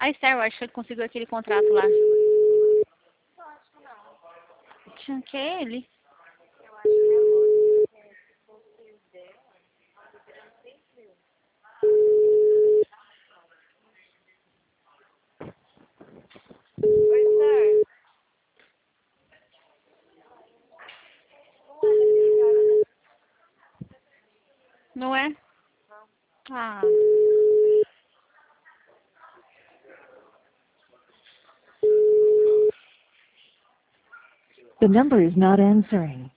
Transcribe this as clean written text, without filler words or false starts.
A Esther, eu acho que ele conseguiu aquele contrato lá. Eu acho que não. Tinha que é ele. Eu acho que é outro. Porque se fosse o dela, ela virando 6.000. Oi, sir. Não é daquele cara, né? Não é? Não. Ah. The number is not answering.